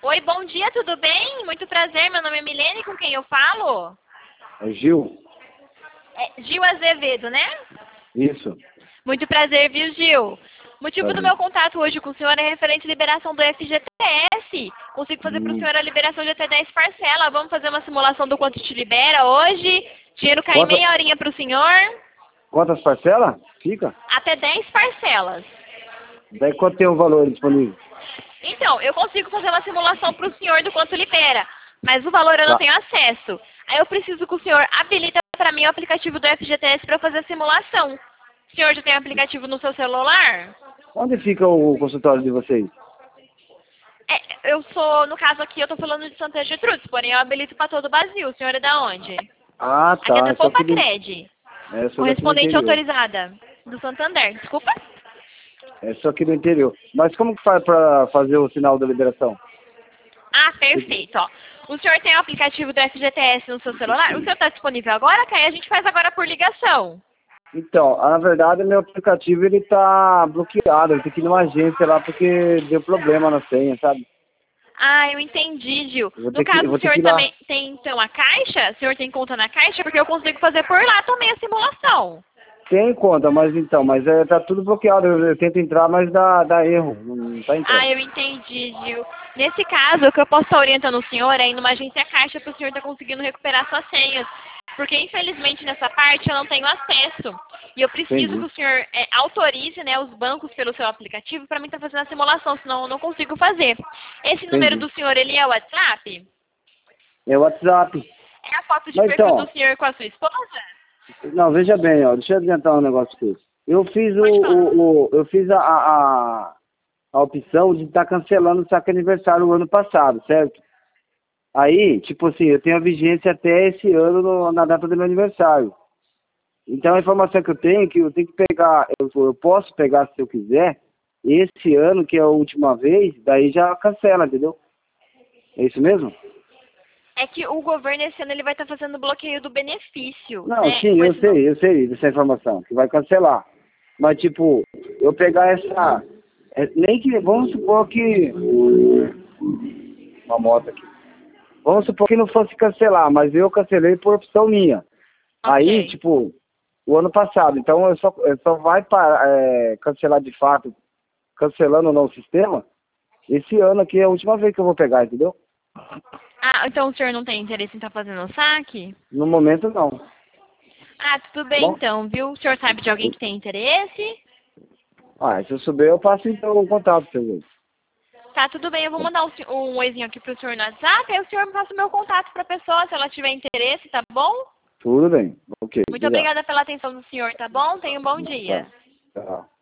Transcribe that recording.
Oi, bom dia, tudo bem? Muito prazer, meu nome é Milene, com quem eu falo? É Gil? É Gil Azevedo, né? Isso. Muito prazer, viu, Gil? Motivo do Prazer. meu contato hoje com o senhor é referente à liberação do FGTS. Consigo fazer para o senhor a liberação de até 10 parcelas. Vamos fazer uma simulação do quanto te libera hoje. Dinheiro cai em Quanto- meia horinha para o senhor. Quantas parcelas? Fica? Até 10 parcelas. Daí quanto tem o valor disponível? Então, eu consigo fazer uma simulação para o senhor do quanto libera, mas o valor eu não Tá. tenho acesso. Aí eu preciso que o senhor habilite para mim o aplicativo do FGTS para fazer a simulação. O senhor já tem o aplicativo no seu celular? Onde fica o consultório de vocês? Eu sou, no caso aqui, eu tô falando de Santa Gertrudes, porém eu habilito para todo o Brasil. O senhor é da onde? Ah, Aqui é tá. da Só que Poupa-Cred, é só daqui do correspondente interior. autorizada do Santander. Desculpa? É só aqui do interior. Mas como que faz pra fazer o sinal da liberação? Ah, perfeito, ó. O senhor tem o aplicativo do FGTS no seu celular? O senhor está disponível agora, Caio? A gente faz agora por ligação. Então, na verdade, meu aplicativo ele tá bloqueado. Eu tenho que ir numa agência lá porque deu problema na senha, sabe? Ah, eu entendi, Gil. Eu vou No ter que, eu caso, o vou ter senhor que ir lá. também tem, então, a caixa? O senhor tem conta na caixa? Porque eu consigo fazer por lá também a simulação. Tem conta, mas tá tudo bloqueado. Eu tento entrar, mas dá erro. Não tá Ah, entrando. eu entendi, Gil. Nesse caso, o que eu posso estar orientando o senhor é ir numa agência caixa para o senhor estar conseguindo recuperar suas senhas. Porque, infelizmente, nessa parte eu não tenho acesso. E eu preciso que Entendi. o senhor autorize, né, os bancos pelo seu aplicativo para mim estar fazendo a simulação, senão eu não consigo fazer. Esse número Entendi. do senhor, ele é o WhatsApp? É o WhatsApp. É a foto de Mas perfil então, do senhor com a sua esposa? não, veja bem, ó, deixa eu adiantar um negócio aqui. Eu fiz Pode falar. eu fiz a opção de estar cancelando o saque aniversário o ano passado, certo? Aí, tipo assim, eu tenho a vigência até esse ano na data do meu aniversário. Então a informação que eu tenho é que eu tenho que pegar, eu posso pegar se eu quiser, esse ano, que é a última vez, daí já cancela, entendeu? É isso mesmo? É que o governo esse ano ele vai estar fazendo bloqueio do benefício, Não, né? sim, Com eu esse sei, eu sei dessa informação, que vai cancelar. Mas, tipo, eu pegar essa... nem que... Vamos supor que... Uma moto aqui. Vamos supor que não fosse cancelar, mas eu cancelei por opção minha. Aí, Ok. tipo, o ano passado. Então, eu só vai cancelar de fato, cancelando ou não o sistema, esse ano aqui é a última vez que eu vou pegar, entendeu? Ah, então o senhor não tem interesse em estar fazendo o saque? No momento, não. Ah, tudo Tá bem bom? então, viu? O senhor sabe de alguém que tem interesse? Ah, se eu souber, eu passo então o contato, seu Luiz. Tá, tudo bem. Eu vou mandar um oizinho aqui pro senhor no WhatsApp, aí o senhor me passa o meu contato pra pessoa, se ela tiver interesse, tá bom? Tudo bem. Ok, Muito obrigado. obrigada pela atenção do senhor, tá bom? Tenha um bom Tá. dia. Tchau.